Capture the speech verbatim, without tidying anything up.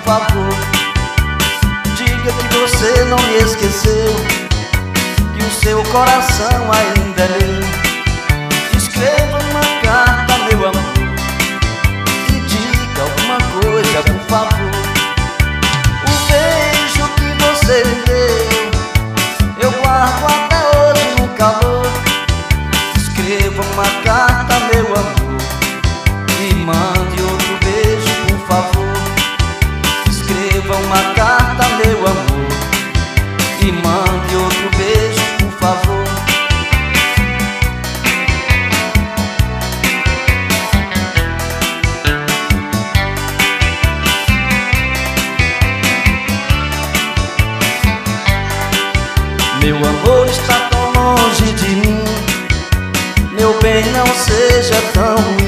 favor, diga que você não me esqueceu, que o seu coração ainda é meu. Escreva uma carta, meu amor, e diga alguma coisa, por favor. O beijo que você me deu, eu guardo até hoje no calor. Escreva uma carta, meu amor, e mande outro beijo, por favor. Escreva uma carta, meu amor, e mande outro beijo, por favor. Meu amor está tão longe de mim, meu bem, não seja tão ruim.